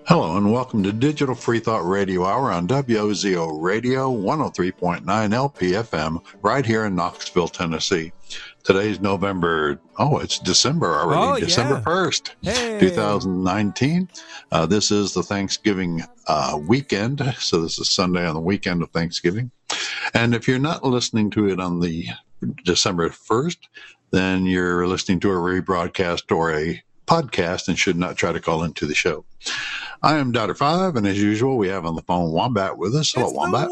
Hello and welcome to Digital Free Thought Radio Hour on WOZO Radio 103.9 LPFM right here in Knoxville, Tennessee. Today's it's December already, December 1st, Hey. 2019. This is the Thanksgiving weekend, so this is Sunday on the weekend of Thanksgiving. And if you're not listening to it on the December 1st, then you're listening to a rebroadcast or a podcast and should not try to call into the show. I am Dr. Five, and as usual, we have on the phone Wombat with us. Hello, Wombat.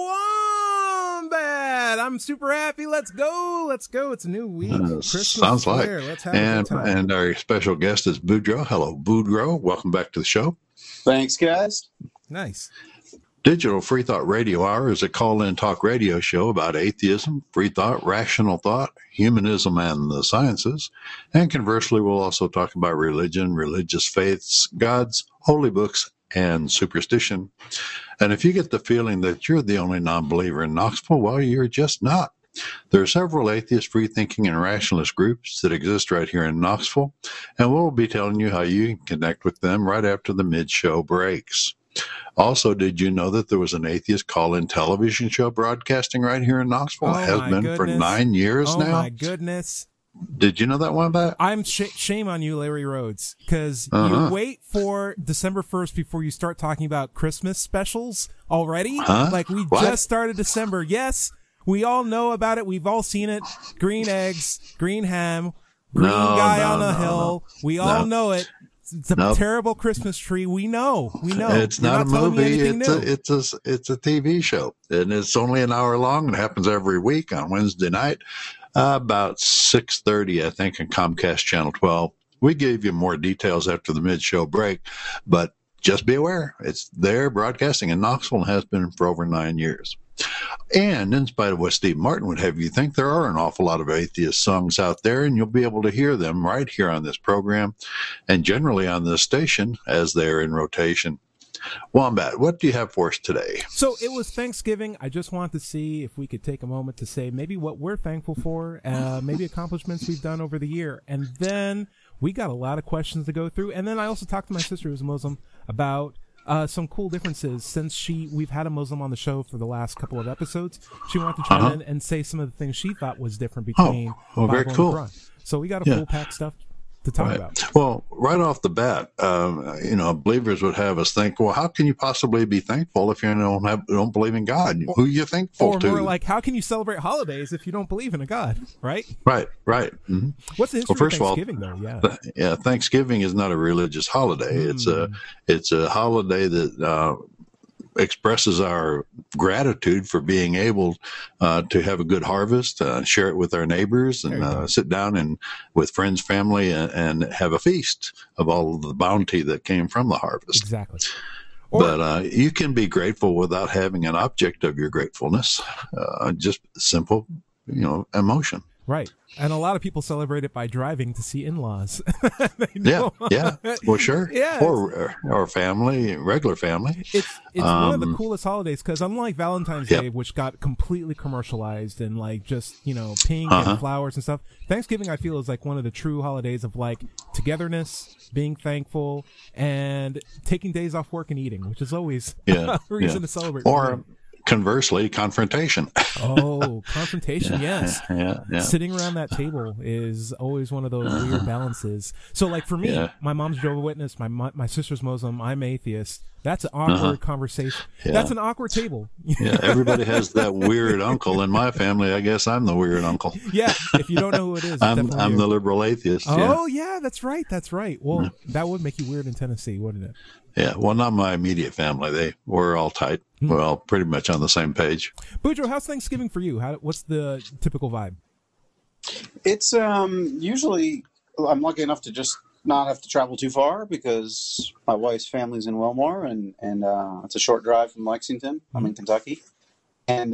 Wombat! I'm super happy. Let's go. It's a new week. Christmas Sounds like. Let's have a good time. And our special guest is Boudreaux. Hello, Boudreaux. Welcome back to the show. Thanks, guys. Nice. Digital Free Thought Radio Hour is a call-in talk radio show about atheism, free thought, rational thought, humanism, and the sciences. And conversely, we'll also talk about religion, religious faiths, gods, holy books, and superstition. And if you get the feeling that you're the only non-believer in Knoxville, well, you're just not. There are several atheist, free-thinking, and rationalist groups that exist right here in Knoxville, and we'll be telling you how you can connect with them right after the mid-show breaks. Also, did you know that there was an atheist call-in television show broadcasting right here in Knoxville? It has been for 9 years now. Oh, my goodness. Did you know that one about? I'm shame on you, Larry Rhodes, because you wait for December 1st before you start talking about Christmas specials already. Like, we just started December. Yes, we all know about it. We've all seen it. Green eggs, green ham, green guy on a hill. We all know it. It's a terrible Christmas tree. We know. It's not a movie. It's a TV show, and it's only an hour long. It happens every week on Wednesday night, about 6:30, I think, on Comcast Channel 12. We gave you more details after the mid-show break, but just be aware, it's there broadcasting in Knoxville and has been for over 9 years. And in spite of what Steve Martin would have you think, there are an awful lot of atheist songs out there, and you'll be able to hear them right here on this program and generally on this station as they're in rotation. Wombat, what do you have for us today? So it was Thanksgiving. I just wanted to see if we could take a moment to say maybe what we're thankful for, maybe accomplishments we've done over the year. And then we got a lot of questions to go through. And then I also talked to my sister, who's a Muslim, about some cool differences since we've had a Muslim on the show for the last couple of episodes. She wanted to chime in and say some of the things she thought was different between Bible very cool. and Quran. So we got a full pack stuff to talk about. Well, right off the bat, believers would have us think, well, how can you possibly be thankful if you don't believe in God? Who are you thankful to? Or more like, how can you celebrate holidays if you don't believe in a God, right? Right. Mm-hmm. What's the history of Thanksgiving, though? Thanksgiving is not a religious holiday. It's a holiday that expresses our gratitude for being able to have a good harvest, share it with our neighbors, and sit down and with friends, family, and have a feast of all of the bounty that came from the harvest. Exactly. But you can be grateful without having an object of your gratefulness, just simple, emotion. Right. And a lot of people celebrate it by driving to see in-laws. Yeah. Well, sure. Yeah. Or family, regular family. It's one of the coolest holidays because unlike Valentine's Day, which got completely commercialized and just, pink and flowers and stuff, Thanksgiving, I feel, is like one of the true holidays of togetherness, being thankful, and taking days off work and eating, which is always a reason to celebrate. Or conversely, confrontation. Oh, confrontation, yes. Yeah. Sitting around that table is always one of those weird balances. So, for me, my mom's Jehovah's Witness, my sister's Muslim, I'm atheist. That's an awkward conversation. Yeah. That's an awkward table. Everybody has that weird uncle. In my family, I guess I'm the weird uncle. Yeah, if you don't know who it is, I'm the liberal atheist. Oh, yeah, that's right. Well, that would make you weird in Tennessee, wouldn't it? Yeah, well, not my immediate family. We're all tight. We're all pretty much on the same page. Boudreaux, how's Thanksgiving for you? What's the typical vibe? It's usually I'm lucky enough to just not have to travel too far because my wife's family's in Wilmore, and it's a short drive from Lexington. I'm in Kentucky, and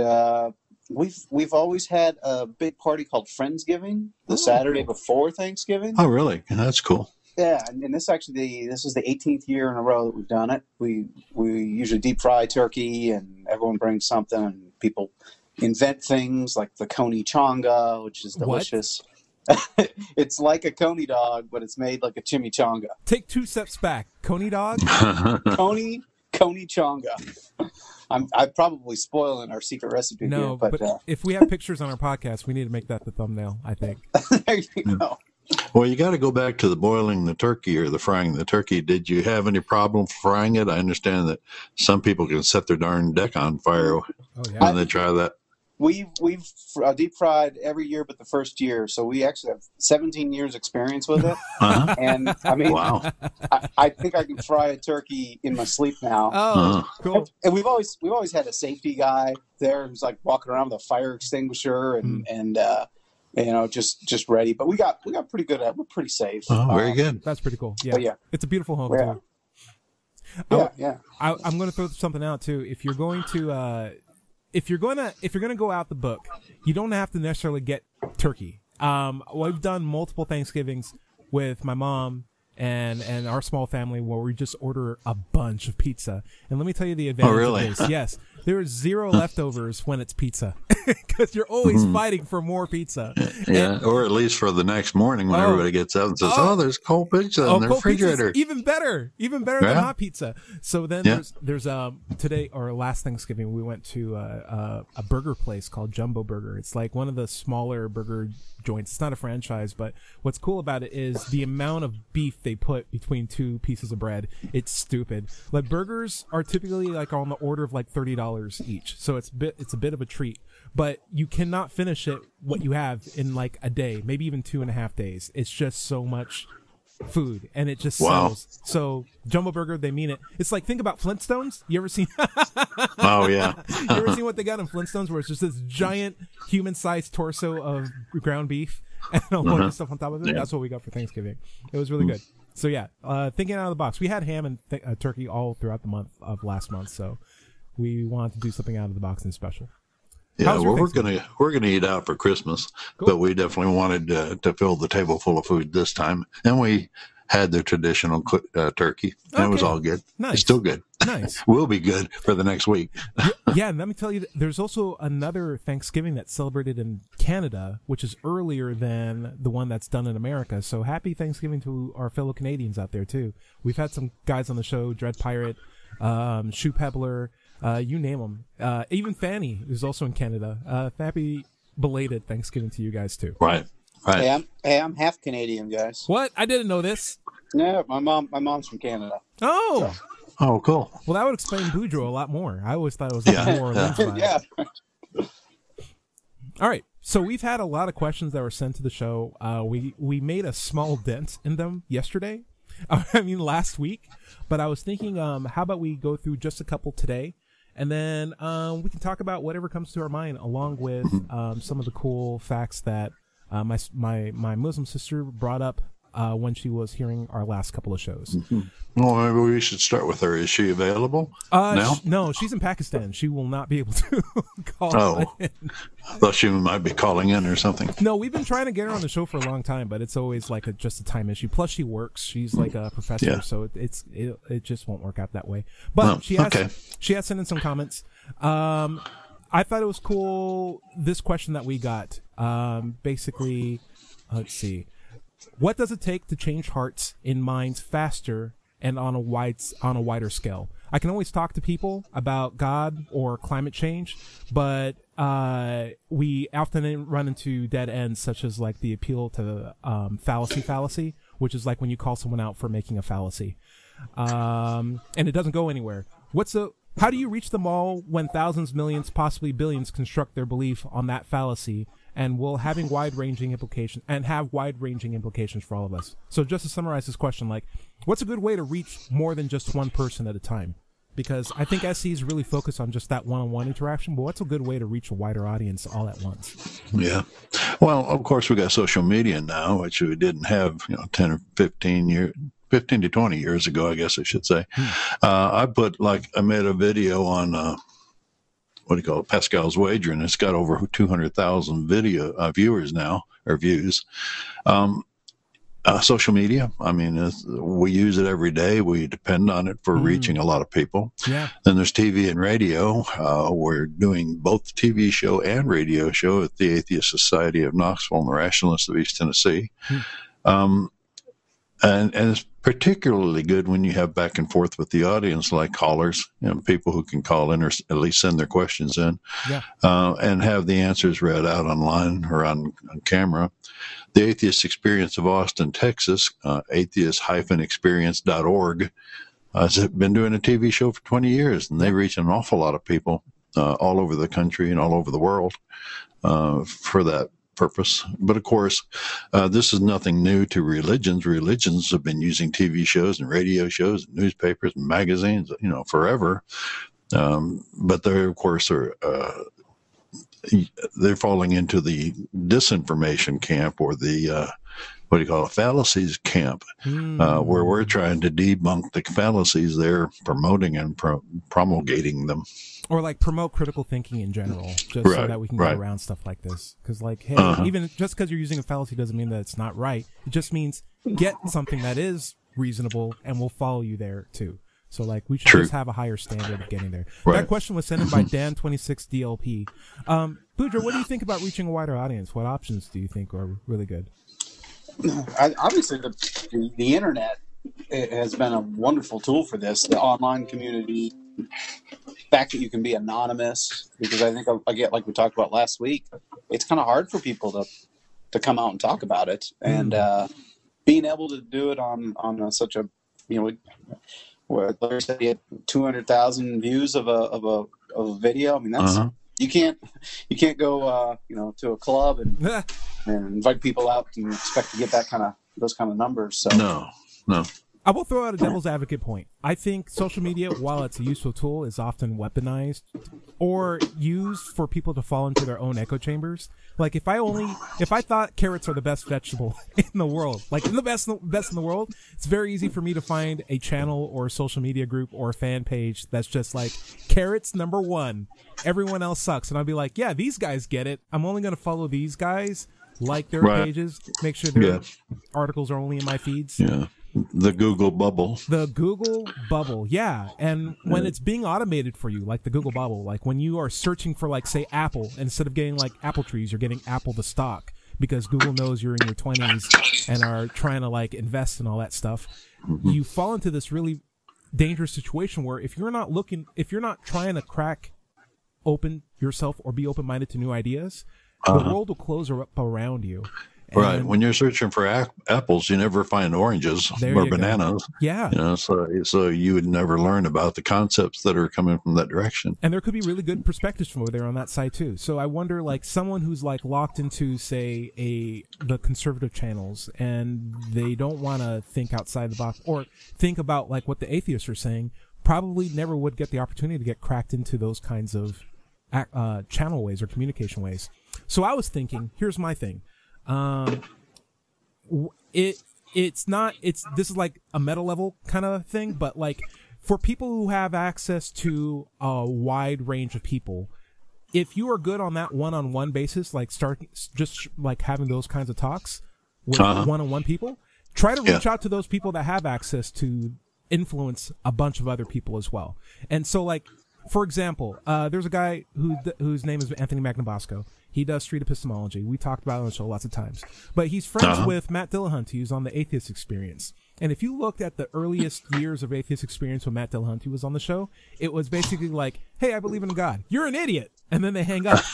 we've always had a big party called Friendsgiving the Saturday before Thanksgiving. Oh, really? That's cool. Yeah, and this is the 18th year in a row that we've done it. We usually deep fry turkey, and everyone brings something, and people invent things like the Coney Chonga, which is delicious. It's like a coney dog, but it's made like a chimichanga. Take 2 steps back. Coney dog? Coney chonga. I'm probably spoiling our secret recipe No, here, but but if we have pictures on our podcast, we need to make that the thumbnail, I think. there you go. Well, you got to go back to the boiling the turkey or the frying the turkey. Did you have any problem frying it? I understand that some people can set their darn deck on fire Oh, yeah. when they try that. We've deep fried every year but the first year, so we actually have 17 years experience with it. Uh-huh. And I mean, Wow. I think I can fry a turkey in my sleep now. Oh, cool. And we've always had a safety guy there who's like walking around with a fire extinguisher and just ready. But we got pretty good at it. We're pretty safe. Oh, very good. That's pretty cool. Yeah. But yeah. It's a beautiful home, Yeah. too. Yeah. I'm going to throw something out too. If you're going to go out the book, you don't have to necessarily get turkey. We've done multiple Thanksgivings with my mom and our small family where we just order a bunch of pizza. And let me tell you the advantage really? of this. Yes, there is 0 leftovers when it's pizza because you're always fighting for more pizza. Yeah, or at least for the next morning when everybody gets up and says, there's cold pizza in the cold pizza's refrigerator. even better than Yeah. hot pizza. So then there's today or last Thanksgiving we went to a burger place called Jumbo Burger. It's like one of the smaller burger joints. It's not a franchise, but what's cool about it is the amount of beef they put between 2 pieces of bread. It's stupid. Like burgers are typically like on the order of like $30 each, so it's a bit of a treat. But you cannot finish what you have in like a day, maybe even 2.5 days. It's just so much food, and it just sells. So Jumbo Burger, they mean it. It's like, think about Flintstones. You ever seen? Oh yeah. You ever seen what they got in Flintstones, where it's just this giant human-sized torso of ground beef and a bunch of stuff on top of it? Yeah. That's what we got for Thanksgiving. It was really good. So yeah, thinking out of the box. We had ham and turkey all throughout the month of last month, so we wanted to do something out of the box and special. Yeah, How's your well, Thanksgiving? we're gonna eat out for Christmas, Cool. but we definitely wanted to fill the table full of food this time, and we had the traditional turkey. And it was Okay. all good. Nice. It's still good. Nice. Will be good for the next week. Yeah, and let me tell you, there's also another Thanksgiving that's celebrated in Canada, which is earlier than the one that's done in America. So happy Thanksgiving to our fellow Canadians out there, too. We've had some guys on the show, Dread Pirate, Shoe Pebbler, you name them. Even Fanny, who's also in Canada. Happy belated Thanksgiving to you guys, too. Right. Right. Hey, I'm half Canadian, guys. What? I didn't know this. Yeah, my mom's from Canada. Oh, Oh, cool. well, that would explain Boudreaux a lot more. I always thought it was Yeah. like New Orleans vibe. Yeah. All right. So we've had a lot of questions that were sent to the show. We made a small dent in them yesterday. Last week. But I was thinking, how about we go through just a couple today, and then we can talk about whatever comes to our mind, along with some of the cool facts that my Muslim sister brought up when she was hearing our last couple of shows. Well, maybe we should start with her. Is she available now? No, she's in Pakistan. She will not be able to call Oh. in. I thought she might be calling in or something. No, we've been trying to get her on the show for a long time, but it's always like just a time issue. Plus, she works; she's like a professor, Yeah. so it just won't work out that way. But Oh, she has okay. sent in some comments. I thought it was cool. This question that we got, basically, let's see, what does it take to change hearts and minds faster and on a wider scale? I can always talk to people about God or climate change, but we often run into dead ends, such as like the appeal to fallacy, which is like when you call someone out for making a fallacy, and it doesn't go anywhere. How do you reach them all when thousands, millions, possibly billions construct their belief on that fallacy, and will have wide-ranging implications for all of us? So just to summarize this question, like, what's a good way to reach more than just one person at a time? Because I think SC is really focused on just that one-on-one interaction, but what's a good way to reach a wider audience all at once? Yeah. Well, of course, we got social media now, which we didn't have, 10 or 15 to 20 years ago, I guess I should say. I made a video on, what do you call it, Pascal's Wager, and it's got over 200,000 viewers now, or views. Social media. I mean, we use it every day. We depend on it for reaching a lot of people. Yeah. Then there's TV and radio. We're doing both TV show and radio show at the Atheist Society of Knoxville and the Rationalists of East Tennessee. And it's particularly good when you have back and forth with the audience, like callers, people who can call in or at least send their questions in, and have the answers read out online or on camera. The Atheist Experience of Austin, Texas, atheist-experience.org, has been doing a TV show for 20 years, and they reach an awful lot of people all over the country and all over the world for that purpose. But of course, this is nothing new to religions. Religions have been using TV shows and radio shows and newspapers and magazines, forever. But they, of course, they're falling into the disinformation camp, or the fallacies camp, where we're trying to debunk the fallacies. They're promoting and promulgating them. Or like promote critical thinking in general, just so that we can get around stuff like this. Because hey, even just because you're using a fallacy doesn't mean that it's not right. It just means get something that is reasonable, and we'll follow you there too. So we should just have a higher standard of getting there. That question was sent in by Dan26DLP. Boudreaux, what do you think about reaching a wider audience? What options do you think are really good? Obviously, the internet, it has been a wonderful tool for this. The online community, the fact that you can be anonymous, because I think, again, like we talked about last week, it's kind of hard for people to come out and talk about it. And being able to do it on such a, where Larry said he had 200,000 views of a video. I mean, that's you can't go to a club and invite people out and expect to get those kind of numbers. So no. I will throw out a devil's advocate point. I think social media, while it's a useful tool, is often weaponized or used for people to fall into their own echo chambers. Like if I thought carrots are the best vegetable in the world, the best in the world, it's very easy for me to find a channel or a social media group or a fan page that's just like carrots #1. Everyone else sucks. And I'll be like, yeah, these guys get it. I'm only going to follow these guys, like their pages, make sure their articles are only in my feeds. Yeah. The Google bubble. The Google bubble, yeah. And when it's being automated for you, like the Google bubble, like when you are searching for, say, Apple, instead of getting, apple trees, you're getting Apple the stock, because Google knows you're in your 20s and are trying to, invest in all that stuff. You fall into this really dangerous situation where if you're not trying to crack open yourself or be open-minded to new ideas, the world will close up around you. Right. When you're searching for apples, you never find oranges or bananas. Go. Yeah. So you would never learn about the concepts that are coming from that direction. And there could be really good perspectives from over there on that side too. So I wonder, someone who's locked into, say, the conservative channels, and they don't want to think outside the box or think about what the atheists are saying, probably never would get the opportunity to get cracked into those kinds of channel ways or communication ways. So I was thinking, here's my thing. This is like a meta level kind of thing, but for people who have access to a wide range of people, if you are good on that one-on-one basis, start just having those kinds of talks with one-on-one people, try to reach out to those people that have access to influence a bunch of other people as well. And so for example, there's a guy whose name is Anthony Magnabosco. He does street epistemology. We talked about it on the show lots of times. But he's friends with Matt Dillahunty, who's on the Atheist Experience. And if you looked at the earliest years of Atheist Experience when Matt Dillahunty was on the show, it was basically hey, I believe in God. You're an idiot. And then they hang up.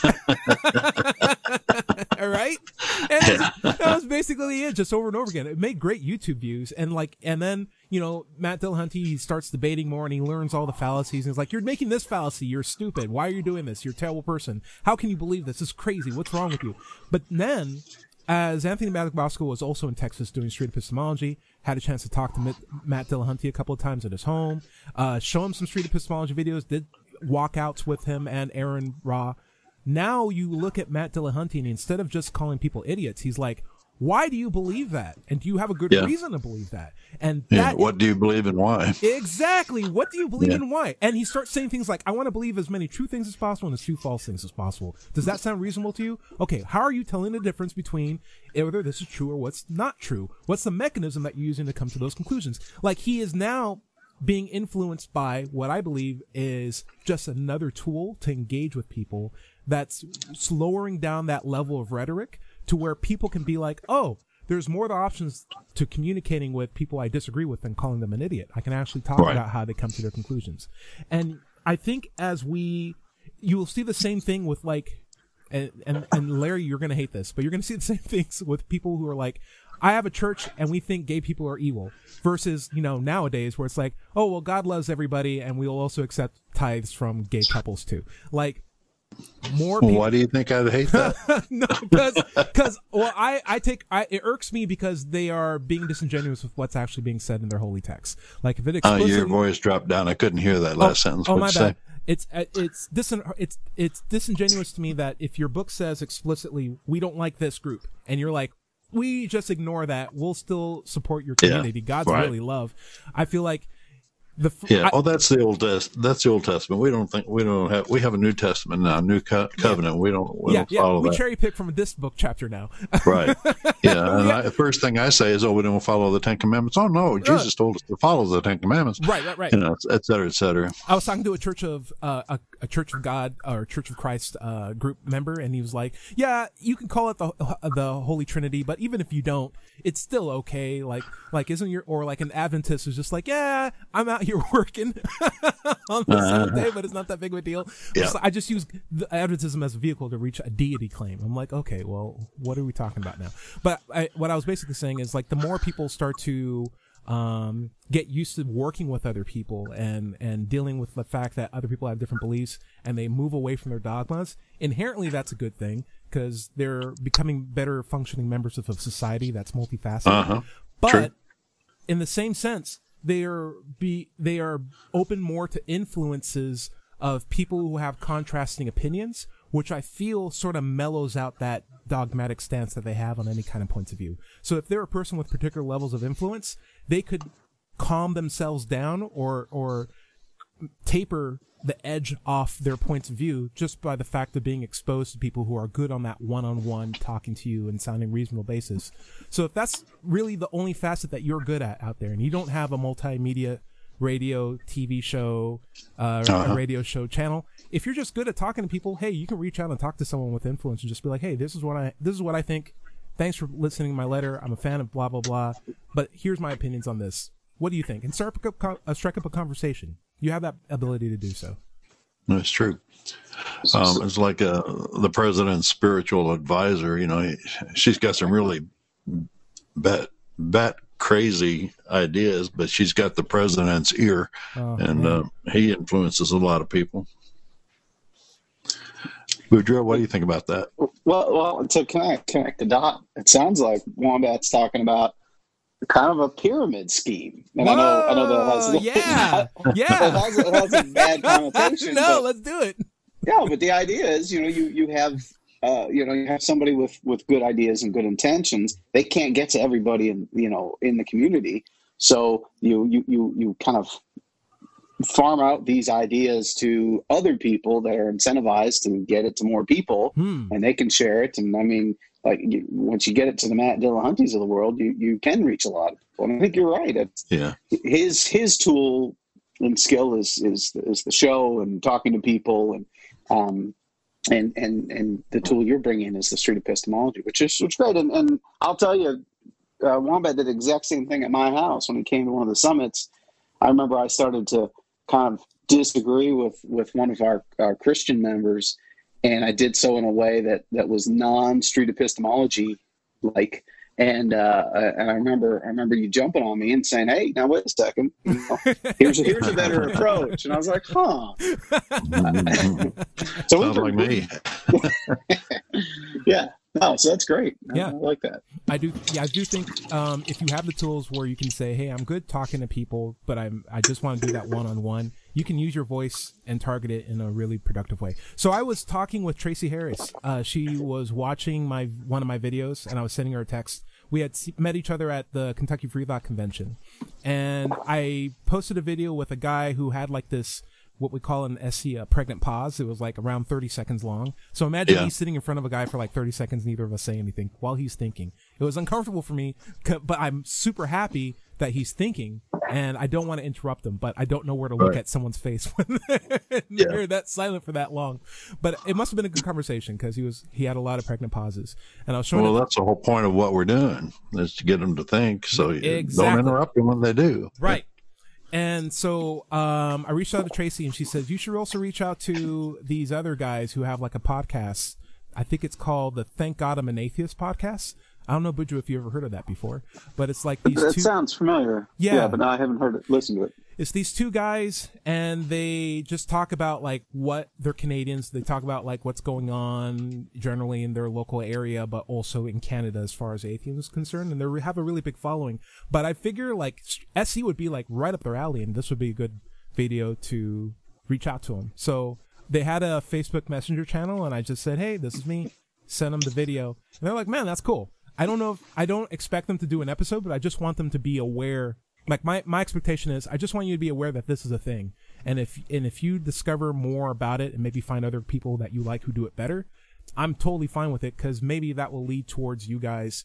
All right? And that was basically it, just over and over again. It made great YouTube views. And then, Matt Dillahunty, he starts debating more and he learns all the fallacies. And he's you're making this fallacy. You're stupid. Why are you doing this? You're a terrible person. How can you believe this? This is crazy. What's wrong with you? But then, as Anthony Magnabosco was also in Texas doing street epistemology, had a chance to talk to Matt Dillahunty a couple of times at his home, show him some street epistemology videos, did walkouts with him and Aaron Ra. Now you look at Matt Dillahunty, and instead of just calling people idiots, he's like, Why do you believe that? And do you have a good reason to believe that? And what do you believe and why? Exactly. What do you believe and why? And he starts saying things like, I want to believe as many true things as possible and as few false things as possible. Does that sound reasonable to you? Okay, how are you telling the difference between whether this is true or what's not true? What's the mechanism that you're using to come to those conclusions? Like, he is now being influenced by what I believe is just another tool to engage with people that's lowering down that level of rhetoric to where people can be like, oh, there's more options to communicating with people I disagree with than calling them an idiot. I can actually talk about how they come to their conclusions. And I think you will see the same thing with like, and Larry, you're going to hate this, but you're going to see the same things with people who are like, I have a church and we think gay people are evil, versus, nowadays where it's like, oh, well, God loves everybody and we'll also accept tithes from gay couples too. Like, more people. Why do you think I'd hate that? No, because it irks me because they are being disingenuous with what's actually being said in their holy text. Like, if it explicitly, your voice dropped down. I couldn't hear that last sentence. Oh, What'd my you bad. say? It's disingenuous to me that if your book says explicitly, we don't like this group, and you're like, we just ignore that, we'll still support your community. God's really love. I feel like that's the Old That's the Old Testament. We have a New Testament now, New Covenant. We don't follow that. We cherry pick from this book chapter now. Right. Yeah. And the first thing I say is, we don't follow the Ten Commandments. Oh no, Jesus told us to follow the Ten Commandments. Right. Et cetera, et cetera. I was talking to a Church of a Church of God or Church of Christ group member, and he was like, "Yeah, you can call it the Holy Trinity, but even if you don't, it's still okay. Like isn't your or like an Adventist is just like, yeah, I'm out here working on the seventh day, but it's not that big of a deal. Yeah. So I just use the Adventism as a vehicle to reach a deity claim. I'm like, okay, well, what are we talking about now? But what I was basically saying is, like, the more people start to get used to working with other people and dealing with the fact that other people have different beliefs and they move away from their dogmas, inherently that's a good thing because they're becoming better functioning members of a society that's multifaceted. But true. In the same sense, they are open more to influences of people who have contrasting opinions, which I feel sort of mellows out that dogmatic stance that they have on any kind of points of view. So if they're a person with particular levels of influence, they could calm themselves down or taper the edge off their points of view just by the fact of being exposed to people who are good on that one-on-one talking to you and sounding reasonable basis. So if that's really the only facet that you're good at out there, and you don't have a multimedia radio, TV show, a radio show channel, if you're just good at talking to people, hey, you can reach out and talk to someone with influence and just be like, hey, this is what I think. Thanks for listening to my letter. I'm a fan of blah, blah, blah, but here's my opinions on this. What do you think? And strike up a conversation. You have that ability to do so. That's true. It's like the president's spiritual advisor. She's got some really bat crazy ideas, but she's got the president's ear, and he influences a lot of people. Boudreaux, what do you think about that? Well, to connect the dot, it sounds like Wombat's talking about kind of a pyramid scheme, and I know that has it has a bad connotation. No, let's do it. Yeah, but the idea is, you have somebody with good ideas and good intentions. They can't get to everybody in the community, so you kind of farm out these ideas to other people that are incentivized to get it to more people, and they can share it. And I mean, once you get it to the Matt Dillahunties of the world, you can reach a lot of people. And I think you're right. His tool and skill is the show and talking to people, and the tool you're bringing is the street epistemology, which is great. And I'll tell you, Wombat did the exact same thing at my house when he came to one of the summits. I remember I started to kind of disagree with one of our Christian members, and I did so in a way that was non-street epistemology like. And I remember you jumping on me and saying, "Hey, now wait a second, here's a better approach." And I was like, "Huh." So sounds like me. Yeah. No, so that's great. Yeah, I like that. I do think if you have the tools where you can say, "Hey, I'm good talking to people, but I just want to do that one-on-one," you can use your voice and target it in a really productive way. So I was talking with Tracy Harris. She was watching one of my videos, and I was sending her a text we had met each other at the Kentucky Free Thought Convention, and I posted a video with a guy who had like this, what we call an SE, a pregnant pause. It was like around 30 seconds long. So imagine he's sitting in front of a guy for like 30 seconds, neither of us say anything while he's thinking. It was uncomfortable for me, but I'm super happy that he's thinking, and I don't want to interrupt him, but I don't know where to look at someone's face when they're that silent for that long. But it must have been a good conversation because he had a lot of pregnant pauses, and I was showing. Well, that's the whole point of what we're doing, is to get them to think. So you don't interrupt them when they do. Right. And so I reached out to Tracy, and she said, you should also reach out to these other guys who have like a podcast. I think it's called the Thank God I'm an Atheist podcast. I don't know, Boudreaux, if you ever heard of that before, but it's like these that two. sounds familiar. Yeah, but I haven't heard it. Listened to it. It's these two guys, and they just talk about like what they're Canadians. They talk about like what's going on generally in their local area, but also in Canada as far as atheism is concerned. And they have a really big following. But I figure like SE would be like right up their alley, and this would be a good video to reach out to them. So they had a Facebook Messenger channel, and I just said, hey, this is me. Send them the video, and they're like, man, that's cool. I don't expect them to do an episode, but I just want them to be aware. Like my expectation is, I just want you to be aware that this is a thing. And if you discover more about it and maybe find other people that you like who do it better, I'm totally fine with it, because maybe that will lead towards you guys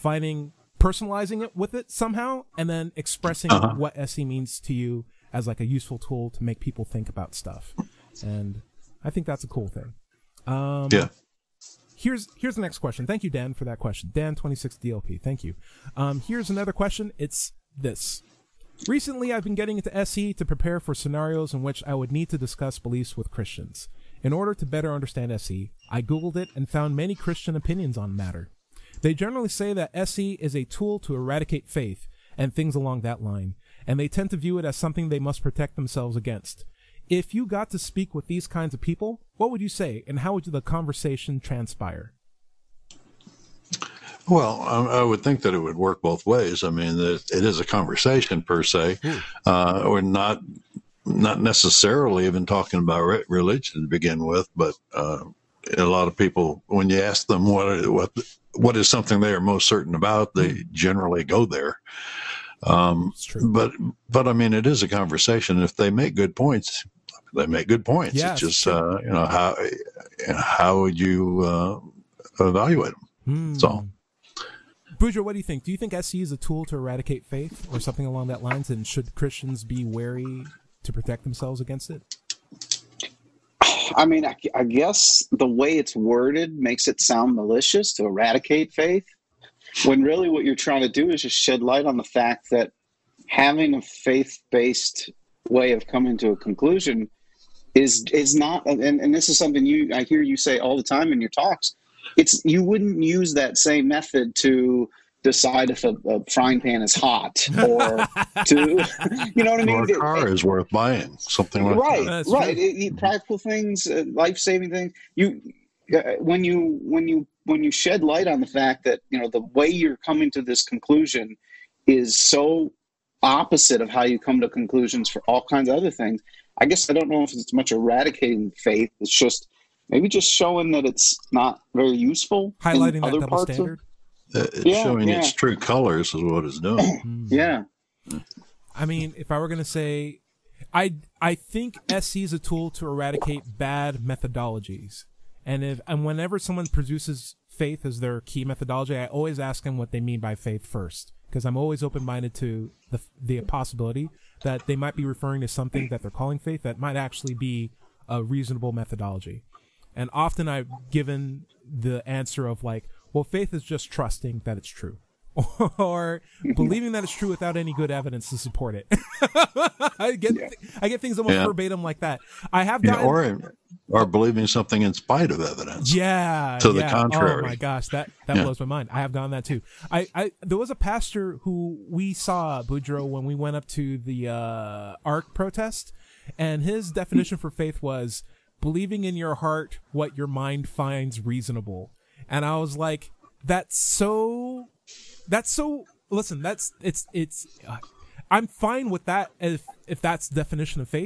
personalizing it with it somehow, and then expressing what SE means to you as like a useful tool to make people think about stuff. And I think that's a cool thing. Yeah. Here's the next question. Thank you, Dan, for that question. Dan26DLP. Thank you. Here's another question. It's this. Recently, I've been getting into SE to prepare for scenarios in which I would need to discuss beliefs with Christians. In order to better understand SE, I Googled it and found many Christian opinions on the matter. They generally say that SE is a tool to eradicate faith and things along that line, and they tend to view it as something they must protect themselves against. If you got to speak with these kinds of people, what would you say, and how would the conversation transpire? Well, I would think that it would work both ways. I mean, it is a conversation per se. We're not necessarily even talking about religion to begin with, but a lot of people, when you ask them what is something they are most certain about, they generally go there. But I mean, it is a conversation. If they make good points, they make good points. Yeah, it's just how would you evaluate them? So. Boudreaux, what do you think? Do you think SE is a tool to eradicate faith or something along that lines? And should Christians be wary to protect themselves against it? I mean, I guess the way it's worded makes it sound malicious, to eradicate faith, when really what you're trying to do is just shed light on the fact that having a faith-based way of coming to a conclusion is not, and this is something I hear you say all the time in your talks. You wouldn't use that same method to decide if a frying pan is hot, or to, you know what I mean? Or a car is worth buying, something like that. Right. Practical things, life-saving things. When you shed light on the fact that, you know, the way you're coming to this conclusion is so opposite of how you come to conclusions for all kinds of other things. I guess I don't know if it's much eradicating faith. It's just maybe just showing that it's not very useful. Highlighting that double standard. Showing its true colors is what it's doing. Yeah. I mean, if I were going to say, I think SE is a tool to eradicate bad methodologies. And whenever someone produces faith as their key methodology, I always ask them what they mean by faith first, because I'm always open-minded to the possibility that they might be referring to something that they're calling faith that might actually be a reasonable methodology. And often I've given the answer of like, well, faith is just trusting that it's true, or believing that it's true without any good evidence to support it. I get things almost verbatim like that. I have gotten, or believing something in spite of evidence. To the contrary. Oh my gosh, that blows my mind. I have gone that too. There was a pastor who we saw, Boudreaux, when we went up to the ARC protest, and his definition for faith was believing in your heart what your mind finds reasonable. And I was like, listen, I'm fine with that if that's the definition of faith,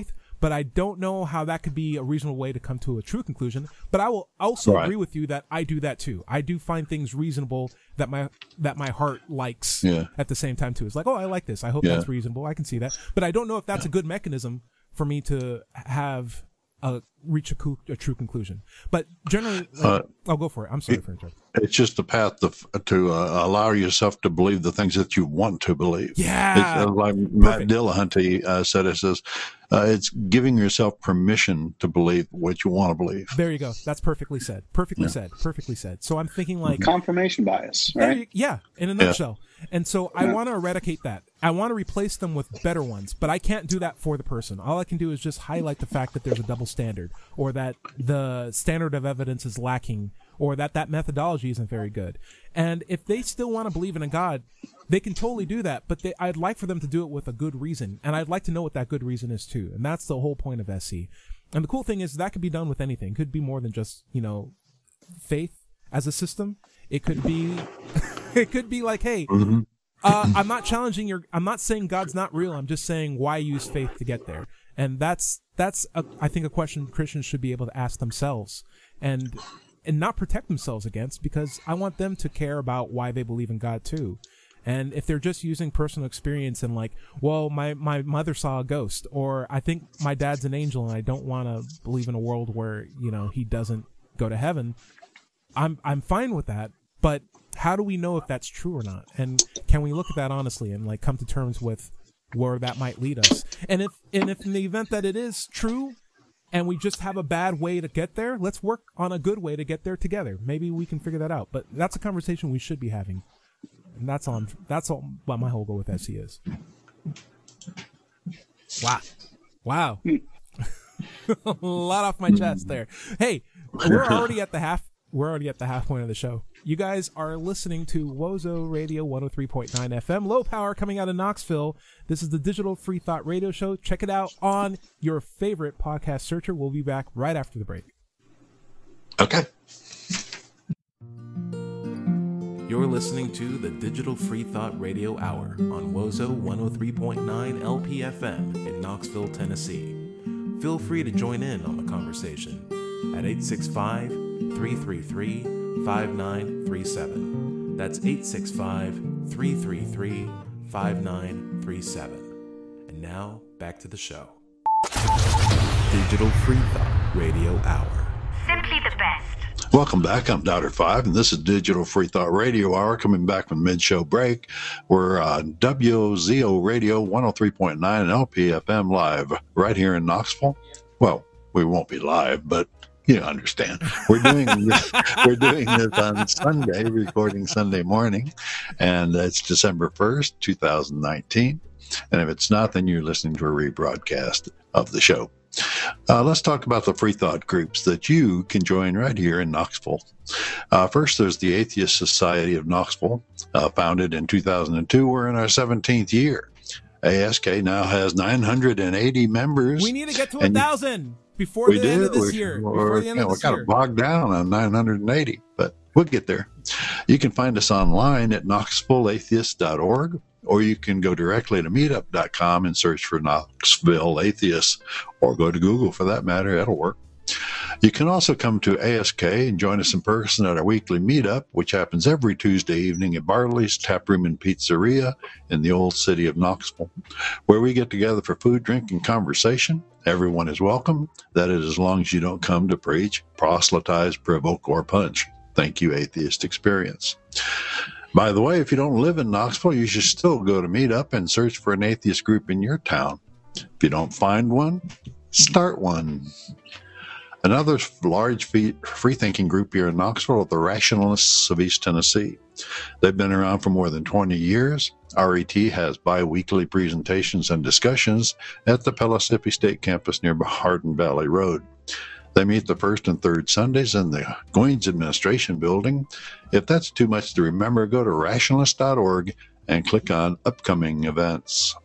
but I don't know how that could be a reasonable way to come to a true conclusion. But I will also agree with you that I do that too. I do find things reasonable that my heart likes at the same time too. It's like, oh, I like this. I hope that's reasonable. I can see that. But I don't know if that's a good mechanism for me to have reach a true conclusion. But generally, I'll go for it. I'm sorry for interrupting. It's just a path to allow yourself to believe the things that you want to believe. Yeah. It's, like Matt Dillahunty said, it says, it's giving yourself permission to believe what you want to believe. There you go. That's perfectly said. Perfectly said. So I'm thinking like confirmation bias, right? In a nutshell. And so I want to eradicate that. I want to replace them with better ones, but I can't do that for the person. All I can do is just highlight the fact that there's a double standard, or that the standard of evidence is lacking, or that methodology isn't very good. And if they still want to believe in a God, they can totally do that, but I'd like for them to do it with a good reason, and I'd like to know what that good reason is too. And that's the whole point of SC. And the cool thing is that could be done with anything. It could be more than just, faith as a system. It could be it could be like, hey, I'm not challenging I'm not saying God's not real. I'm just saying why use faith to get there. And that's I think a question Christians should be able to ask themselves and not protect themselves against, because I want them to care about why they believe in God too. And if they're just using personal experience and like, well, my mother saw a ghost, or I think my dad's an angel and I don't want to believe in a world where, he doesn't go to heaven, I'm fine with that. But how do we know if that's true or not? And can we look at that honestly and like come to terms with where that might lead us? And if in the event that it is true and we just have a bad way to get there, let's work on a good way to get there together. Maybe we can figure that out. But that's a conversation we should be having. And that's all what my whole goal with SC is. Wow. A lot off my chest there. Hey, we're already at the half point of the show. You guys are listening to Wozo Radio 103.9 FM, low power, coming out of Knoxville. This is the Digital Free Thought Radio Show. Check it out on your favorite podcast searcher. We'll be back right after the break. Okay. You're listening to the Digital Free Thought Radio Hour on Wozo 103.9 LPFM in Knoxville, Tennessee. Feel free to join in on the conversation at 865-333-5937. That's 865-333-5937. And now, back to the show. Digital Free Thought Radio Hour. Simply the best. Welcome back. I'm Dr. Five, and this is Digital Free Thought Radio Hour, coming back from mid-show break. We're on WOZO Radio 103.9 LPFM live right here in Knoxville. Well, we won't be live, but you understand. We're doing this on Sunday, recording Sunday morning, and it's December 1st, 2019. And if it's not, then you're listening to a rebroadcast of the show. Let's talk about the free thought groups that you can join right here in Knoxville. First, there's the Atheist Society of Knoxville, founded in 2002. We're in our 17th year. ASK now has 980 members. We need to get to 1,000 before the end of this year. We're kind of bogged down on 980, but we'll get there. You can find us online at knoxvilleatheist.org, or you can go directly to meetup.com and search for Knoxville Atheists, or go to Google for that matter. That'll work. You can also come to ASK and join us in person at our weekly meetup, which happens every Tuesday evening at Bartley's Taproom and Pizzeria in the old city of Knoxville, where we get together for food, drink, and conversation. Everyone is welcome. That is, as long as you don't come to preach, proselytize, provoke, or punch. Thank you, Atheist Experience. By the way, if you don't live in Knoxville, you should still go to Meetup and search for an atheist group in your town. If you don't find one, start one. Another large free-thinking group here in Knoxville are the Rationalists of East Tennessee. They've been around for more than 20 years. RET has bi-weekly presentations and discussions at the Pellissippi State Campus near Hardin Valley Road. They meet the first and third Sundays in the Goins Administration Building. If that's too much to remember, go to rationalist.org and click on upcoming events.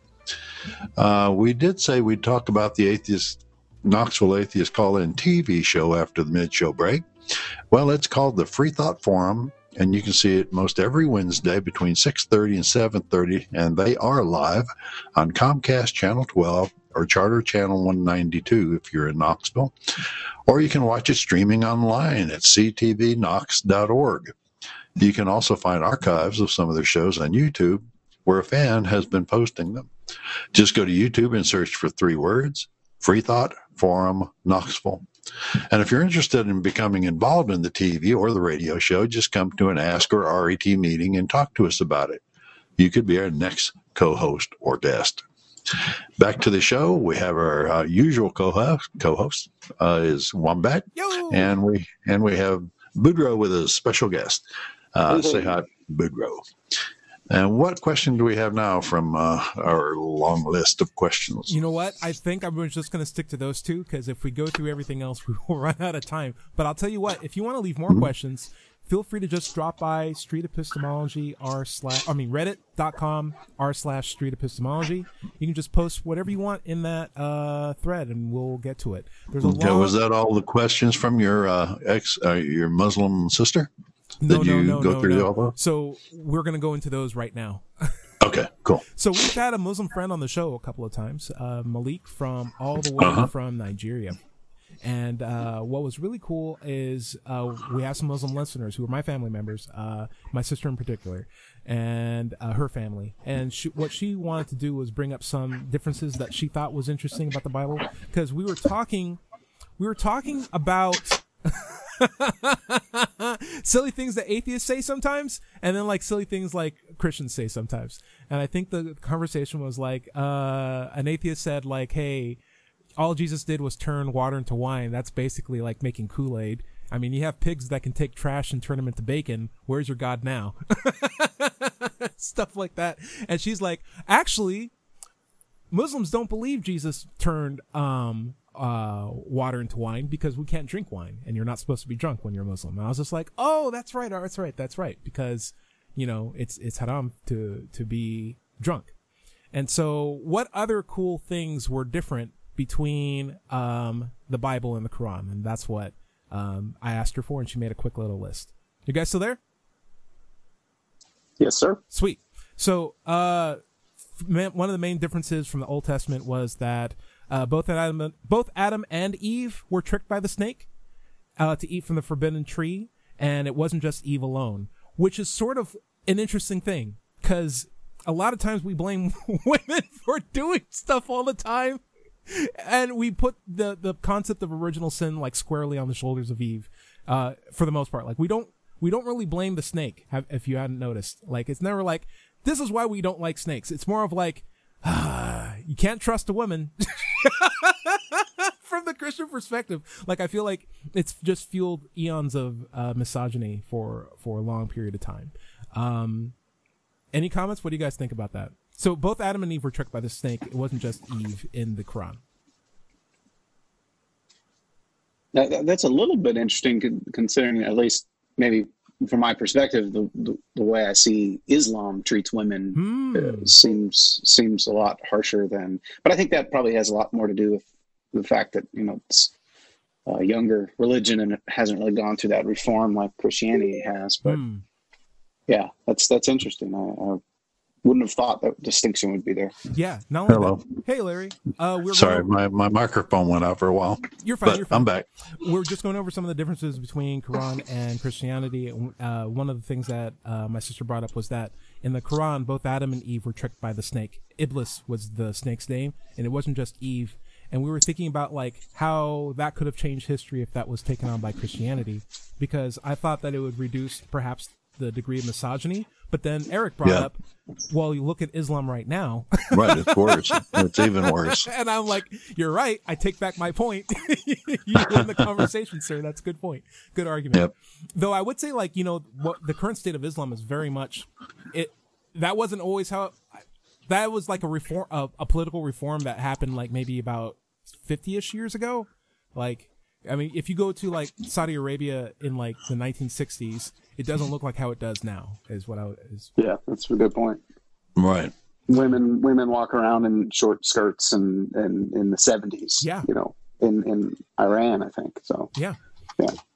We did say we'd talk about the Knoxville Atheist Call-In TV show after the mid-show break. Well, it's called the Free Thought Forum, and you can see it most every Wednesday between 6:30 and 7:30, and they are live on Comcast Channel 12 or Charter Channel 192 if you're in Knoxville, or you can watch it streaming online at ctvknox.org. You can also find archives of some of their shows on YouTube, where a fan has been posting them. Just go to YouTube and search for 3 words, Free Thought Forum Knoxville. And if you're interested in becoming involved in the TV or the radio show, just come to an Ask or RET meeting and talk to us about it. You could be our next co-host or guest. Back to the show, we have our usual co-host is Wombat, and we have Boudreaux with a special guest. Say hi, Boudreaux. And what question do we have now from our long list of questions? You know what? I think I'm just going to stick to those 2, because if we go through everything else, we will run out of time. But I'll tell you what, if you want to leave more questions, feel free to just drop by Street Epistemology reddit.com/Street Epistemology. You can just post whatever you want in that thread, and we'll get to it. There's a was that all the questions from your your Muslim sister? No. All So we're going to go into those right now. Okay, cool. So we've had a Muslim friend on the show a couple of times, Malik from all the way from Nigeria. And what was really cool is we have some Muslim listeners who are my family members, my sister in particular, and her family. And what she wanted to do was bring up some differences that she thought was interesting about the Bible, because we were talking about silly things that atheists say sometimes, and then like silly things like Christians say sometimes. And I think the conversation was like, an atheist said like, hey, all Jesus did was turn water into wine. That's basically like making Kool-Aid. I mean, you have pigs that can take trash and turn them into bacon. Where's your God now? Stuff like that. And she's like, actually, Muslims don't believe Jesus turned water into wine, because we can't drink wine, and you're not supposed to be drunk when you're Muslim. And I was just like, oh, that's right, because it's haram to be drunk. And so what other cool things were different between the Bible and the Quran? And that's what I asked her for, and she made a quick little list. You guys still there? Yes, sir. Sweet. So one of the main differences from the Old Testament was that both Adam and Eve were tricked by the snake to eat from the forbidden tree, and it wasn't just Eve alone, which is sort of an interesting thing, because a lot of times we blame women for doing stuff all the time, and we put the concept of original sin like squarely on the shoulders of Eve, for the most part. Like we don't really blame the snake, if you hadn't noticed. Like it's never like, this is why we don't like snakes. It's more of like, you can't trust a woman. From the Christian perspective, like I feel like it's just fueled eons of misogyny for a long period of time. Any comments? What do you guys think about that? So both Adam and Eve were tricked by the snake. It wasn't just Eve in the Quran. That's a little bit interesting, considering, at least maybe from my perspective, the way I see Islam treats women seems a lot harsher than. But I think that probably has a lot more to do with the fact that it's a younger religion and it hasn't really gone through that reform like Christianity has. But yeah, that's interesting. I wouldn't have thought that distinction would be there. Yeah. Hello. Hey, Larry. Sorry, my microphone went out for a while. You're fine. But I'm back. We're just going over some of the differences between Quran and Christianity. One of the things that my sister brought up was that in the Quran, both Adam and Eve were tricked by the snake. Iblis was the snake's name, and it wasn't just Eve. And we were thinking about like how that could have changed history if that was taken on by Christianity, because I thought that it would reduce perhaps the degree of misogyny. But then Eric brought up, well, you look at Islam right now. Right, it's worse. It's even worse. And I'm like, you're right. I take back my point. You win the conversation, sir. That's a good point. Good argument. Yep. Though I would say, like, what the current state of Islam is very much it. That wasn't always how. That was like a reform, a political reform that happened like maybe about 50-ish years ago. Like, I mean, if you go to like Saudi Arabia in like the 1960s, it doesn't look like how it does now. Yeah, that's a good point. Right. Women walk around in short skirts and in the 70s. Yeah. In Iran, I think. So yeah.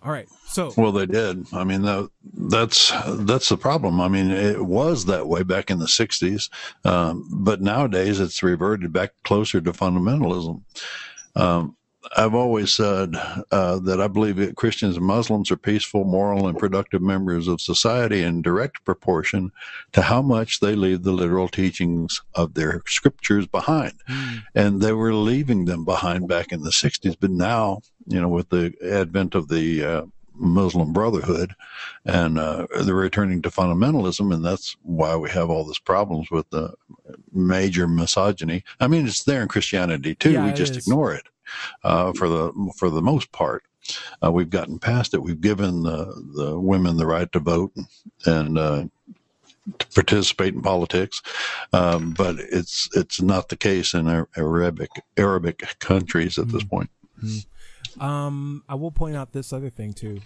All right. So, Well, they did. I mean, that's the problem. I mean, it was that way back in the 60s, but nowadays it's reverted back closer to fundamentalism. I've always said that I believe that Christians and Muslims are peaceful, moral, and productive members of society in direct proportion to how much they leave the literal teachings of their scriptures behind. And they were leaving them behind back in the 60s, but now, with the advent of the Muslim Brotherhood and they're returning to fundamentalism, and that's why we have all these problems with the major misogyny. I mean, it's there in Christianity too. Yeah, we just ignore it for the most part. We've gotten past it. We've given the women the right to vote and to participate in politics, but it's not the case in Arabic countries at this point. I will point out this other thing too.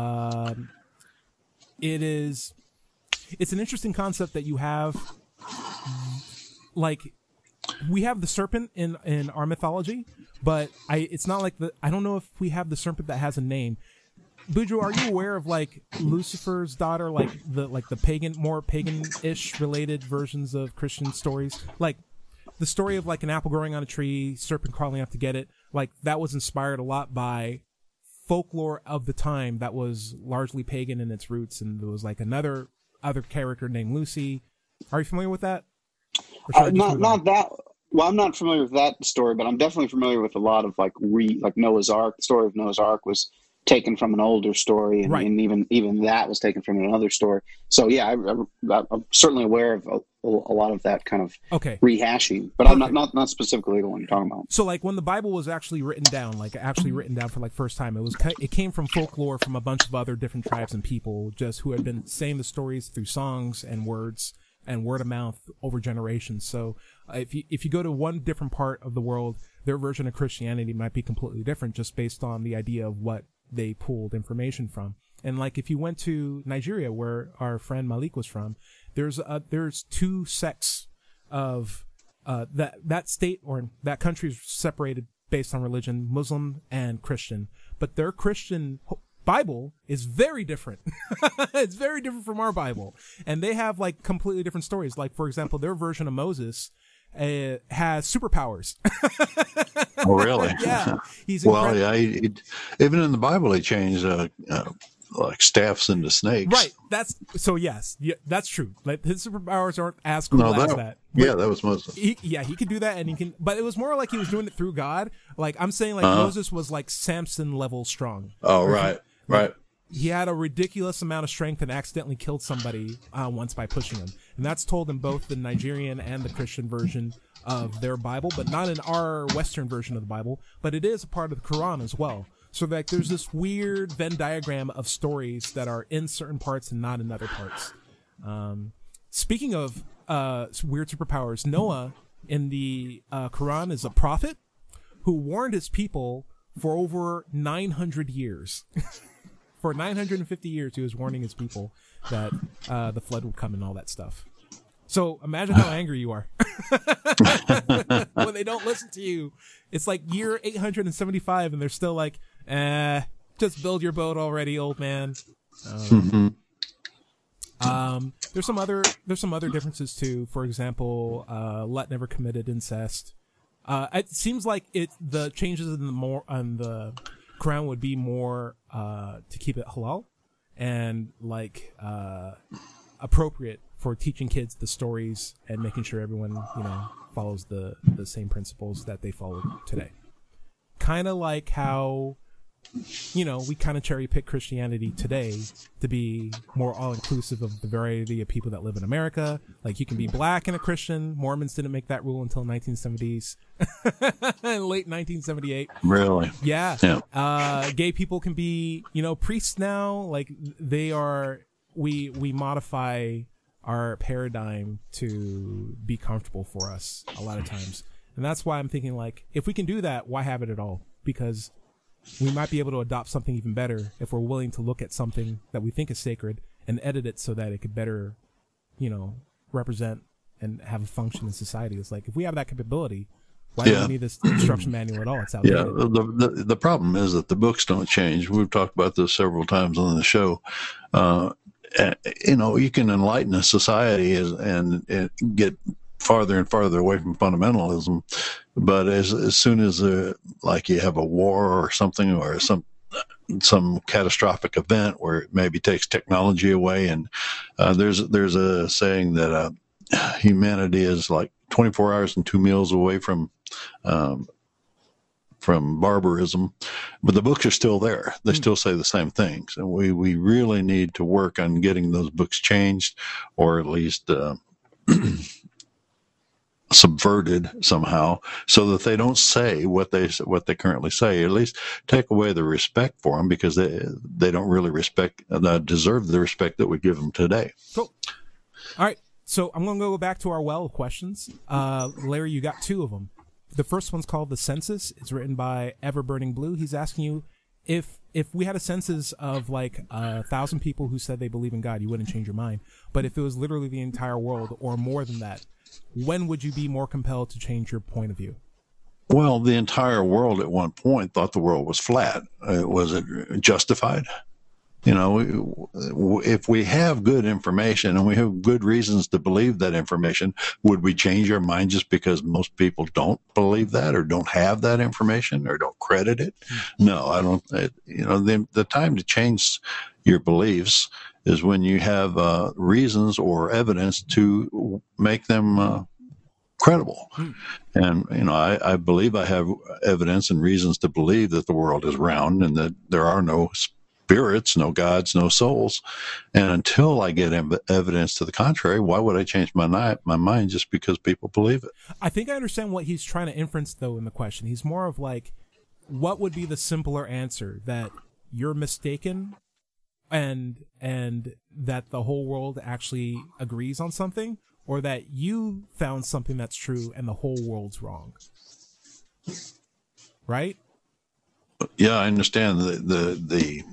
It's an interesting concept that you have, like, we have the serpent in our mythology, but it's not like I don't know if we have the serpent that has a name. Buju, are you aware of like Lucifer's daughter, like the pagan, more pagan-ish related versions of Christian stories? Like the story of like an apple growing on a tree, serpent crawling up to get it. Like that was inspired a lot by folklore of the time that was largely pagan in its roots, and there was like other character named Lucy. Are you familiar with that? Not that. Well, I'm not familiar with that story, but I'm definitely familiar with a lot of like Noah's Ark. The story of Noah's Ark was taken from an older story, and, right. and even that was taken from another story. So yeah, I'm certainly aware of a lot of that kind of rehashing, but Perfect. I'm not specifically the one you're talking about. So like when the Bible was actually written down for like first time, it came from folklore from a bunch of other different tribes and people just who had been saying the stories through songs and words and word of mouth over generations. So if you go to one different part of the world, their version of Christianity might be completely different just based on the idea of what they pulled information from. And like if you went to Nigeria, where our friend Malik was from, there's two sects of that state or that country is separated based on religion, Muslim and Christian, but their Christian Bible is very different. It's very different from our Bible, and they have like completely different stories. Like for example, their version of Moses has superpowers. Oh, really? Yeah. He's even in the Bible, he changed like staffs into snakes. Right. Yes, that's true. Like his superpowers aren't as cool as that. Yeah, that was Moses. He could do that, and he can. But it was more like he was doing it through God. Like I'm saying, like Moses was like Samson level strong. Oh, right. Right. He had a ridiculous amount of strength and accidentally killed somebody once by pushing him. And that's told in both the Nigerian and the Christian version of their Bible, but not in our Western version of the Bible, but it is a part of the Quran as well. So like there's this weird Venn diagram of stories that are in certain parts and not in other parts. Speaking of weird superpowers, Noah in the Quran is a prophet who warned his people for over 900 years. For 950 years, he was warning his people that the flood would come and all that stuff. So imagine how angry you are when they don't listen to you. It's like year 875, and they're still like, just build your boat already, old man. There's some other differences too. For example, Lot never committed incest. It seems like the changes on the Quran would be more to keep it halal and like appropriate for teaching kids the stories and making sure everyone follows the same principles that they follow today. Kind of like how we kind of cherry pick Christianity today to be more all inclusive of the variety of people that live in America. Like you can be black and a Christian. Mormons didn't make that rule until 1970s, late 1978. Really? Yeah. Gay people can be, priests now. Like we modify our paradigm to be comfortable for us a lot of times. And that's why I'm thinking like, if we can do that, why have it at all? Because we might be able to adopt something even better if we're willing to look at something that we think is sacred and edit it so that it could better, represent and have a function in society. It's like, if we have that capability, Why do we need this instruction manual at all? It's outdated. Yeah, the problem is that the books don't change. We've talked about this several times on the show. You can enlighten a society and get farther and farther away from fundamentalism, but as soon as like you have a war or something, or some catastrophic event where it maybe takes technology away, and there's a saying that humanity is like 24 hours and 2 meals away from barbarism, but the books are still there. They still say the same things, and we really need to work on getting those books changed, or at least subverted somehow, so that they don't say what they currently say. At least take away the respect for them, because they don't really deserve the respect that we give them today. Cool. All right, so I'm going to go back to our well of questions. Larry, you got 2 of them. The first one's called The Census. It's written by Everburning Blue. He's asking you, if we had a census of like 1,000 people who said they believe in God, you wouldn't change your mind. But if it was literally the entire world or more than that, when would you be more compelled to change your point of view? Well, the entire world at one point thought the world was flat. Was it justified? If we have good information and we have good reasons to believe that information, would we change our mind just because most people don't believe that, or don't have that information, or don't credit it? No, I don't. The time to change your beliefs is when you have reasons or evidence to make them credible. And, I believe I have evidence and reasons to believe that the world is round and that there are no spirits, no gods, no souls. And until I get evidence to the contrary, why would I change my mind just because people believe it? I think I understand what he's trying to inference, though, in the question. He's more of like, what would be the simpler answer? That you're mistaken and that the whole world actually agrees on something, or that you found something that's true and the whole world's wrong? Right? Yeah, I understand the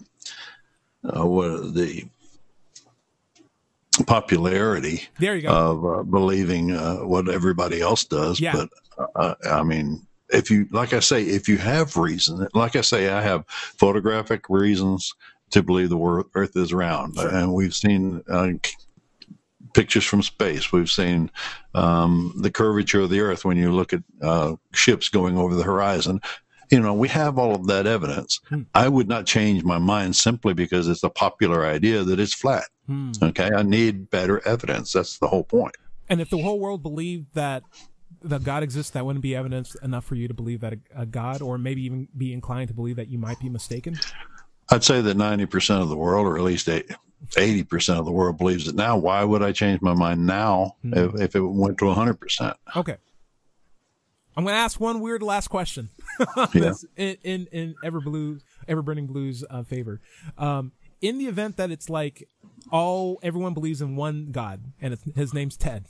popularity there you go. of believing what everybody else does. Yeah. But if you have reason, like I say, I have photographic reasons to believe the Earth is round. Sure. And we've seen pictures from space. We've seen the curvature of the Earth when you look at ships going over the horizon. We have all of that evidence. I would not change my mind simply because it's a popular idea that it's flat. Okay, I need better evidence. That's the whole point. And if the whole world believed that God exists, that wouldn't be evidence enough for you to believe that a God, or maybe even be inclined to believe that you might be mistaken? I'd say that 90% of the world, or at least 80% of the world, believes it now. Why would I change my mind now if it went to 100%? Okay. I'm going to ask one weird last question. Yeah. in Everburning Blue's favor. In the event that it's like everyone believes in one God, and his name's Ted.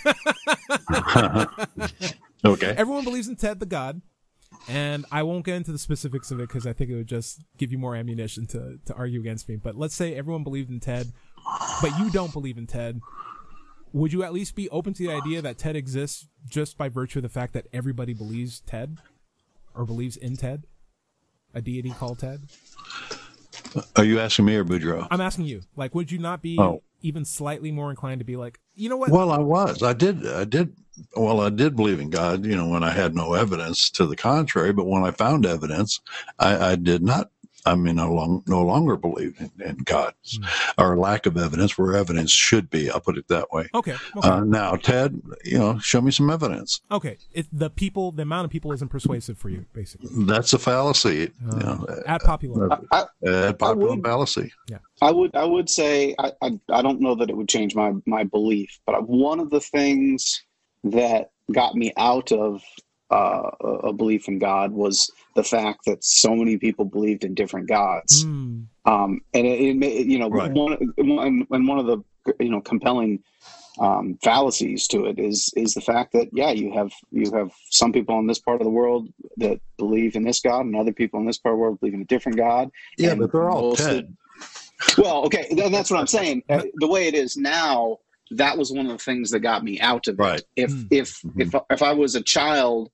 Okay. Everyone believes in Ted the God, and I won't get into the specifics of it because I think it would just give you more ammunition to argue against me. But let's say everyone believed in Ted, but you don't believe in Ted. Would you at least be open to the idea that Ted exists just by virtue of the fact that everybody believes Ted, or believes in Ted, a deity called Ted? Are you asking me or Boudreaux? I'm asking you. Like, would you not be even slightly more inclined to be like, you know what? Well, I was. I did believe in God, when I had no evidence to the contrary. But when I found evidence, I did not. No longer believe in God, or lack of evidence where evidence should be. I'll put it that way. Okay. Now, Ted, show me some evidence. Okay. The amount of people isn't persuasive for you, basically. That's a fallacy. Ad populum. Ad populum fallacy. Yeah. I would say I don't know that it would change my belief, but one of the things that got me out of a belief in God was the fact that so many people believed in different gods. And right. one of the compelling fallacies to it is the fact that you have some people in this part of the world that believe in this God, and other people in this part of the world believe in a different God. Yeah, but they're all Ted. Well, okay, then that's what I'm saying. The way it is now, that was one of the things that got me out of it. Right. If I was a child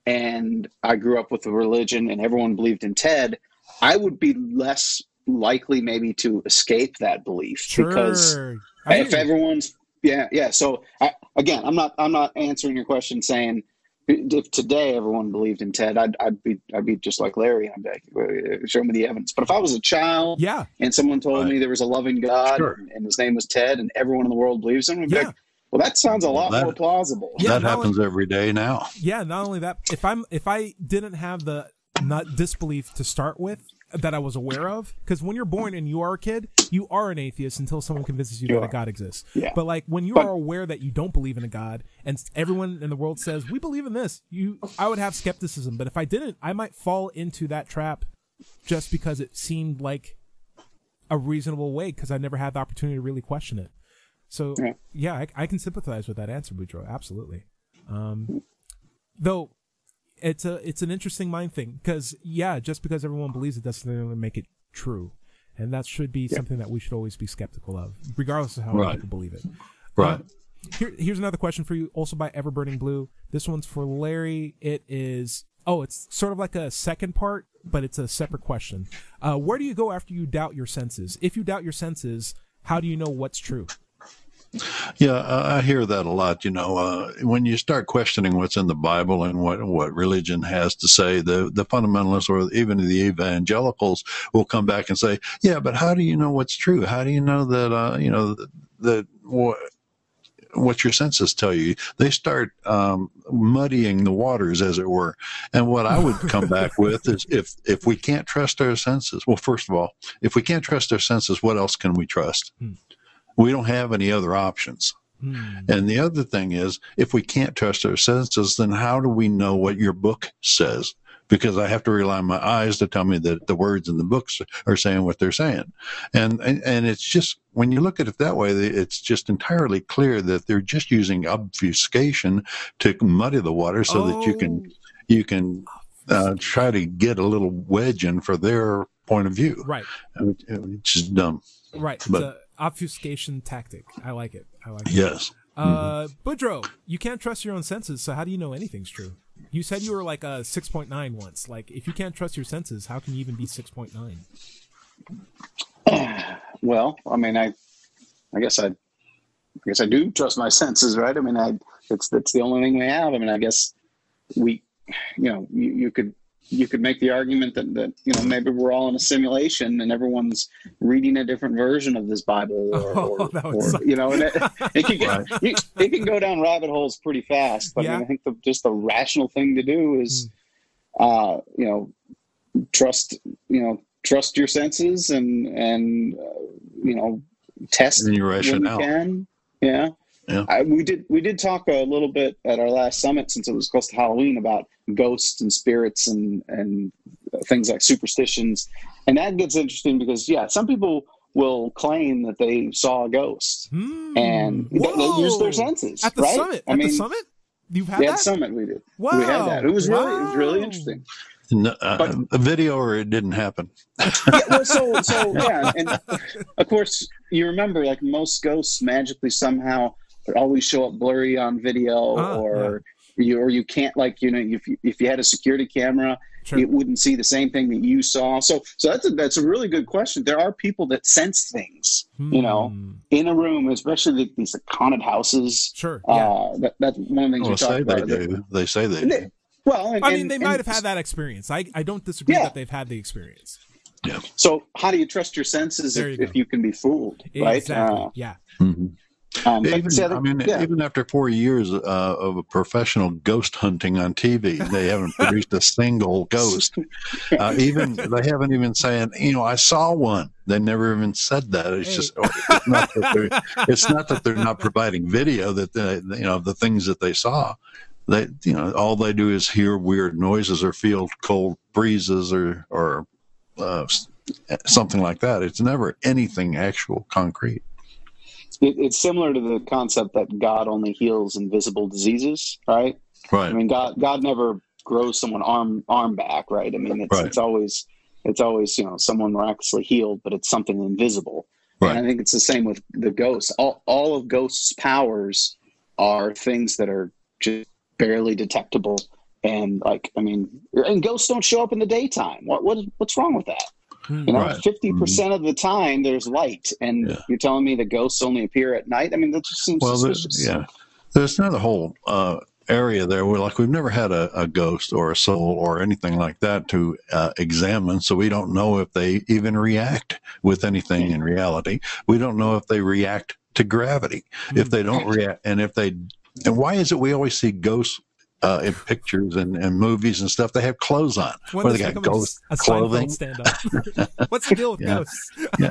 and I grew up with a religion and everyone believed in Ted, I would be less likely maybe to escape that belief because if everyone's So again, I'm not answering your question saying if today everyone believed in Ted, I'd be just like Larry. I'd be like, show me the evidence. But if I was a child, and someone told me there was a loving God and his name was Ted, and everyone in the world believes him, I'd be like, well, that sounds a lot more plausible. That happens every day now. Yeah, not only that, if I didn't have the disbelief to start with that I was aware of, because when you're born and you are a kid, you are an atheist until someone convinces you that a God exists. Yeah. But like when you are aware that you don't believe in a God and everyone in the world says we believe in this, I would have skepticism. But if I didn't, I might fall into that trap just because it seemed like a reasonable way because I never had the opportunity to really question it. So I can sympathize with that answer, Boudreaux. Absolutely. Though it's an interesting mind thing because just because everyone believes it doesn't really make it true, and that should be something that we should always be skeptical of, regardless of how many people believe it. Right. Here's another question for you, also by Everburning Blue. This one's for Larry. It is it's sort of like a second part, but it's a separate question. Where do you go after you doubt your senses? If you doubt your senses, how do you know what's true? Yeah, I hear that a lot. When you start questioning what's in the Bible and what religion has to say, the fundamentalists or even the evangelicals will come back and say, "Yeah, but how do you know what's true? How do you know that what your senses tell you?" They start muddying the waters, as it were. And what I would come back with is, if we can't trust our senses, well, first of all, if we can't trust our senses, what else can we trust? We don't have any other options. And the other thing is, if we can't trust our senses, then how do we know what your book says? Because I have to rely on my eyes to tell me that the words in the books are saying what they're saying. And it's just, when you look at it that way, it's just entirely clear that they're just using obfuscation to muddy the water so that you can try to get a little wedge in for their point of view. Right. It's just dumb. Right. But obfuscation tactic. I like it. Yes. Boudreaux, you can't trust your own senses, so how do you know anything's true? You said you were like a 6.9 once. Like, if you can't trust your senses, how can you even be 6.9? Well, I mean, I guess I do trust my senses, right? I mean, that's the only thing we have. I mean, I guess you could make the argument that maybe we're all in a simulation and everyone's reading a different version of this Bible, or it can go down rabbit holes pretty fast. But I mean, I think just the rational thing to do is, trust your senses and test your when you can. Yeah. Yeah. We did talk a little bit at our last summit, since it was close to Halloween, about ghosts and spirits and things like superstitions. And that gets interesting because, some people will claim that they saw a ghost and they use their senses. At the right? summit? The summit? You've had that? At Summit we did. Wow. We had that. It was really interesting. A video, or it didn't happen? And of course you remember, like, most ghosts magically somehow always show up blurry on video, or you can't, like, if you had a security camera, it wouldn't see the same thing that you saw. So that's a really good question. There are people that sense things, in a room, especially these haunted houses. Sure. That's one of the things we talk about. They say they do. Well, they might have had that experience. I don't disagree that they've had the experience. Yeah. So how do you trust your senses if you can be fooled, right? Exactly. Even after 4 years of a professional ghost hunting on TV, they haven't produced a single ghost. They haven't even saying, I saw one. They never even said that. It's just, it's not that they're not providing video, that the things that they saw. They, all they do is hear weird noises or feel cold breezes or something like that. It's never anything actual concrete. It's similar to the concept that God only heals invisible diseases, right? Right. I mean, God never grows someone arm back, right? I mean, it's always someone miraculously healed, but it's something invisible. Right. And I think it's the same with the ghosts. All of ghosts' powers are things that are just barely detectable And like, I mean, and ghosts don't show up in the daytime. What's wrong with that? You know, Right. 50% of the time there's light, and you're telling me the ghosts only appear at night. I mean, that just seems suspicious. There's another whole area there where, like, we've never had a ghost or a soul or anything like that to examine, so we don't know if they even react with anything in reality. We don't know if they react to gravity. If they don't react, and why is it we always see ghosts in pictures and movies and stuff? They have clothes on. When Where does they it got become ghost a clothing. Seinfeld stand-up? What's the deal with ghosts?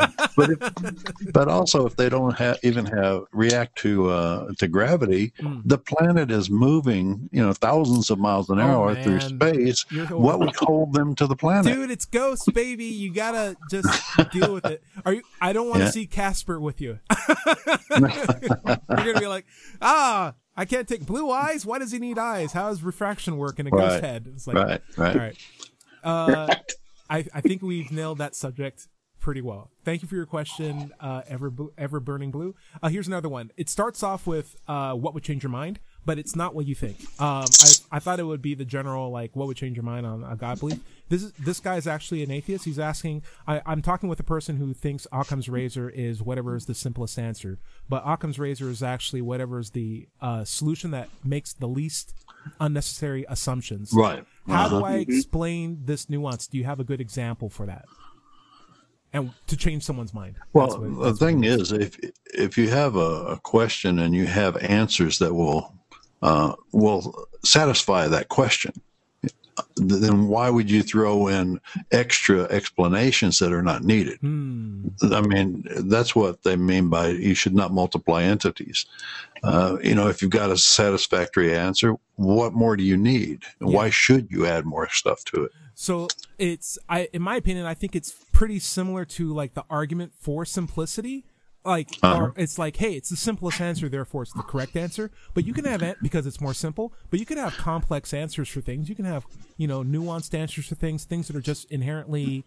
But also, if they don't even react to gravity, the planet is moving, thousands of miles an hour through space. What would hold them to the planet? Dude, it's ghosts, baby. You gotta just deal with it. I don't want to see Casper with you. You're gonna be like, I can't take blue eyes. Why does he need eyes? How does refraction work in a ghost head? It's like, right. All right. I think we've nailed that subject pretty well. Thank you for your question, Ever Burning Blue. Here's another one. It starts off with what would change your mind, but it's not what you think. I thought it would be the general, like, what would change your mind on a God belief. This guy is actually an atheist. He's asking, I'm talking with a person who thinks Occam's razor is whatever is the simplest answer, but Occam's razor is actually whatever is the solution that makes the least unnecessary assumptions. Right. How do I explain this nuance? Do you have a good example for that? And to change someone's mind. Well, the thing is, if you have a question and you have answers that will satisfy that question, then why would you throw in extra explanations that are not needed? I mean, that's what they mean by you should not multiply entities. If you've got a satisfactory answer, what more do you need? Why should you add more stuff to it? So in my opinion, I think it's pretty similar to like the argument for simplicity. Like, or it's like, hey, it's the simplest answer, therefore it's the correct answer. But you can have it because it's more simple, but you can have complex answers for things. You can have, nuanced answers for things that are just inherently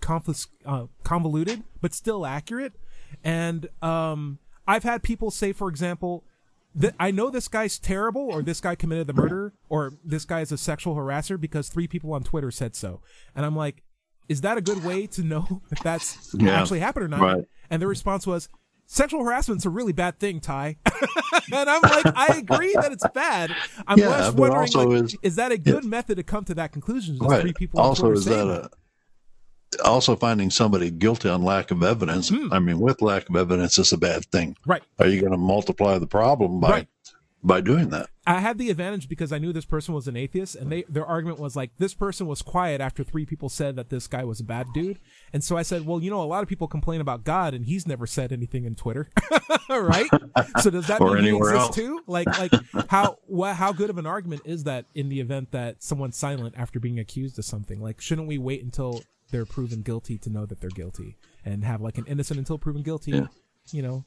convoluted, but still accurate. And, I've had people say, for example, that I know this guy's terrible, or this guy committed the murder, or this guy is a sexual harasser because 3 people on Twitter said so. And I'm like, is that a good way to know if that's actually happened or not? Right. And the response was, sexual harassment's a really bad thing, Ty. And I'm like, I agree that it's bad. I'm just wondering, like, is that a good method to come to that conclusion? Just right. 3 people also, is that also finding somebody guilty on lack of evidence? I mean, with lack of evidence is a bad thing. Right. Are you going to multiply the problem by doing that? I had the advantage because I knew this person was an atheist, and their argument was like, this person was quiet after 3 people said that this guy was a bad dude. And so I said, well, a lot of people complain about God, and he's never said anything in Twitter. Right? So does that mean he exists too? Like how good of an argument is that in the event that someone's silent after being accused of something? Like, shouldn't we wait until they're proven guilty to know that they're guilty, and have like an innocent until proven guilty? And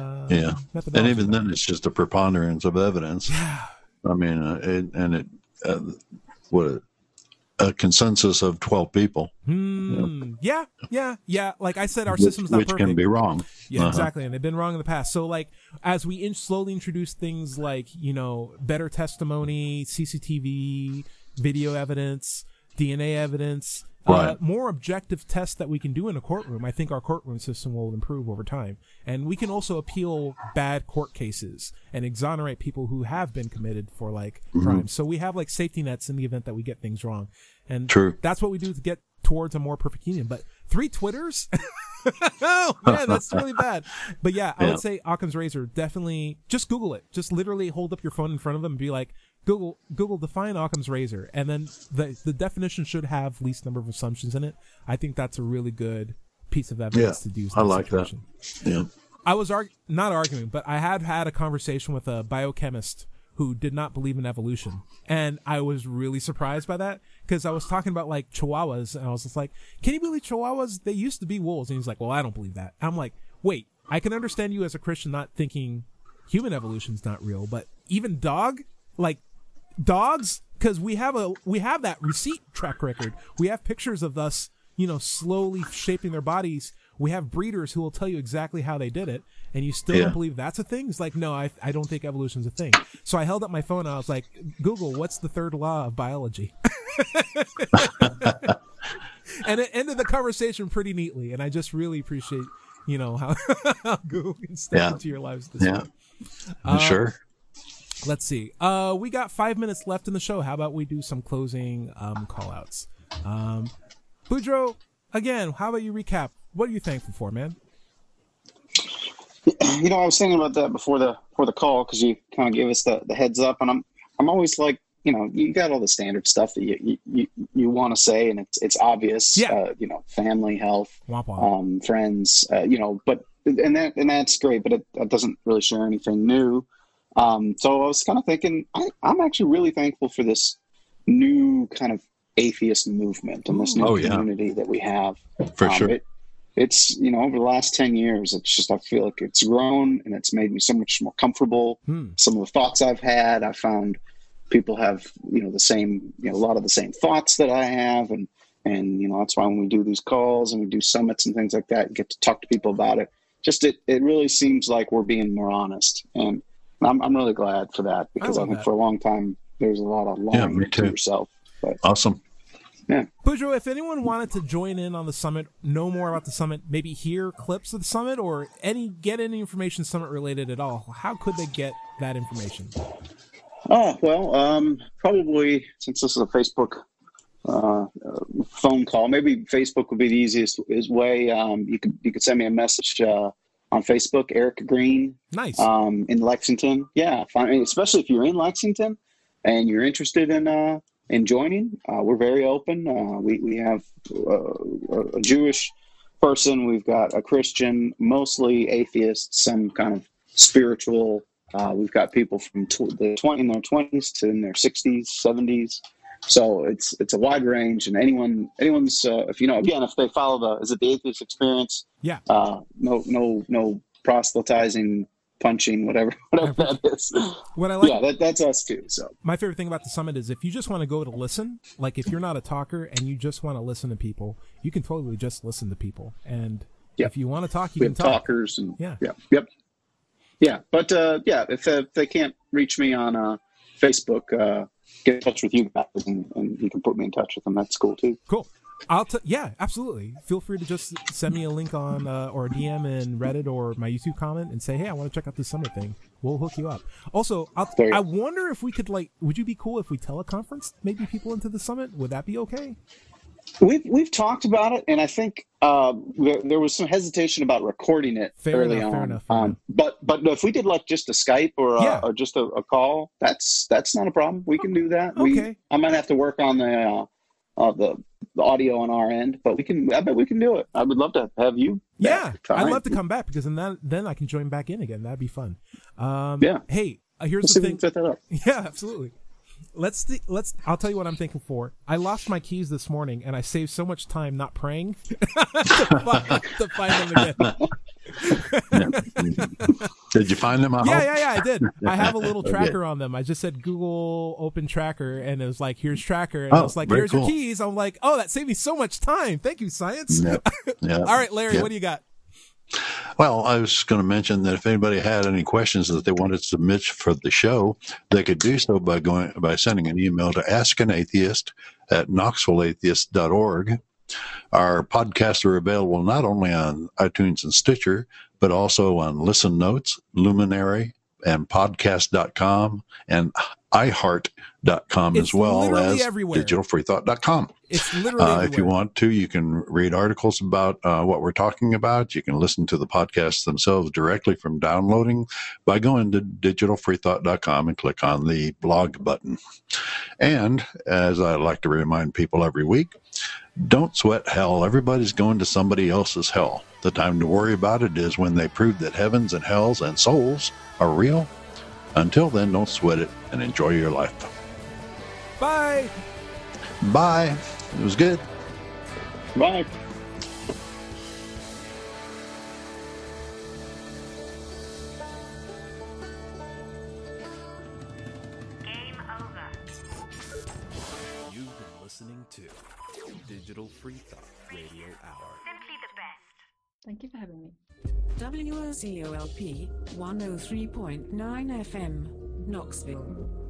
even then, it's just a preponderance of evidence. I mean, a consensus of 12 people. Yeah. Like I said, our system's not perfect. Which can be wrong. Yeah, exactly. And they've been wrong in the past. So like, as we slowly introduce things like, better testimony, CCTV, video evidence, DNA evidence, more objective tests that we can do in a courtroom, I think our courtroom system will improve over time. And we can also appeal bad court cases and exonerate people who have been committed for like crimes. So we have like safety nets in the event that we get things wrong. And that's what we do to get towards a more perfect union. But 3 Twitters? Oh man, that's really bad. But I would say Occam's razor, definitely just Google it. Just literally hold up your phone in front of them and be like, Google define Occam's razor, and then the definition should have least number of assumptions in it. I think that's a really good piece of evidence to do. I like that. Yeah. I was not arguing, but I had a conversation with a biochemist who did not believe in evolution, and I was really surprised by that because I was talking about like chihuahuas, and I was just like, "Can you believe chihuahuas? They used to be wolves." And he's like, "Well, I don't believe that." I'm like, "Wait, I can understand you as a Christian not thinking human evolution's not real, but even dogs, because we have that receipt track record. We have pictures of us, slowly shaping their bodies We have breeders who will tell you exactly how they did it, and you still Yeah. don't believe that's a thing. It's like, no, I don't think evolution's a thing. So I held up my phone and I was like, Google, what's the third law of biology? And it ended the conversation pretty neatly, and I just really appreciate, how Google can step into your lives this way. Sure. Let's see. We got 5 minutes left in the show. How about we do some closing call-outs? Boudreaux, again, how about you recap? What are you thankful for, man? I was thinking about that before the call, because you kind of gave us the heads up, and I'm always like, you got all the standard stuff that you want to say, and it's obvious. Yeah. Family, health, Womp womp. friends. But that's great, but it doesn't really share anything new. So I was kind of thinking, I'm actually really thankful for this new kind of atheist movement and this new community that we have. For sure. It's, over the last 10 years, it's just, I feel like it's grown and it's made me so much more comfortable. Some of the thoughts I've had, I found people have, the same, a lot of the same thoughts that I have. And that's why when we do these calls and we do summits and things like that, and get to talk to people about it, just, it really seems like we're being more honest. And I'm really glad for that, because I think for a long time, there's a lot of lying to yourself. But, awesome. Yeah. Boudreaux, if anyone wanted to join in on the summit, know more about the summit, maybe hear clips of the summit, or get any information summit related at all, how could they get that information? Oh, well, probably, since this is a Facebook phone call, maybe Facebook would be the easiest way. You could send me a message on Facebook, Eric Green. Nice. In Lexington. Yeah, especially if you're in Lexington and you're interested in joining. We're very open. We have a Jewish person. We've got a Christian, mostly atheist, some kind of spiritual. We've got people from in their 20s to in their 60s, 70s. So it's a wide range, and anyone's if they follow the Atheist Experience. Yeah. No proselytizing, punching, whatever that is. What I like, yeah, that's us too. So my favorite thing about the summit is if you just want to go to listen, like if you're not a talker and you just want to listen to people, you can totally just listen to people. And if you want to talk, you can talk. Talkers and yeah. But if they can't reach me on Facebook, get in touch with you guys, and you can put me in touch with them. That's cool too. Cool. Absolutely. Feel free to just send me a link on or a DM in Reddit or my YouTube comment and say, hey, I want to check out this summit thing. We'll hook you up. Also, I wonder if we could would you be cool if we teleconference maybe people into the summit? Would that be okay? We've talked about it, and I think there was some hesitation about recording it early on. Fair enough. But if we did just a Skype or just a call, that's not a problem. We can do that. Okay. I might have to work on the audio on our end, but I bet we can do it. I would love to have you. Yeah, I'd love to come back, because then I can join back in again. That'd be fun. Hey, here's the thing. Set that up. Yeah, absolutely. I'll tell you what I'm thankful for. I lost my keys this morning, and I saved so much time not praying to find them again. Did you find them? Yeah, I did. I have a little tracker on them. I just said Google Open Tracker, and it was like, here's Tracker. And I was like, here's your keys. I'm like, oh, that saved me so much time. Thank you, science. Yep. All right, Larry, what do you got? Well, I was going to mention that if anybody had any questions that they wanted to submit for the show, they could do so by sending an email to askanatheist@knoxvilleatheist.org. Our podcasts are available not only on iTunes and Stitcher, but also on Listen Notes, Luminary, and podcast.com, and iHeart.com, as well as everywhere. digitalfreethought.com. It's literally everywhere. If you want to, you can read articles about what we're talking about. You can listen to the podcasts themselves directly from downloading by going to digitalfreethought.com and click on the blog button. And as I like to remind people every week, don't sweat hell. Everybody's going to somebody else's hell. The time to worry about it is when they prove that heavens and hells and souls are real. Until then, don't sweat it and enjoy your life. Bye. Bye. It was good. Bye. Game over. You've been listening to Digital Free Thought Radio Hour. Thank you for having me. WOCOLP 103.9 FM, Knoxville.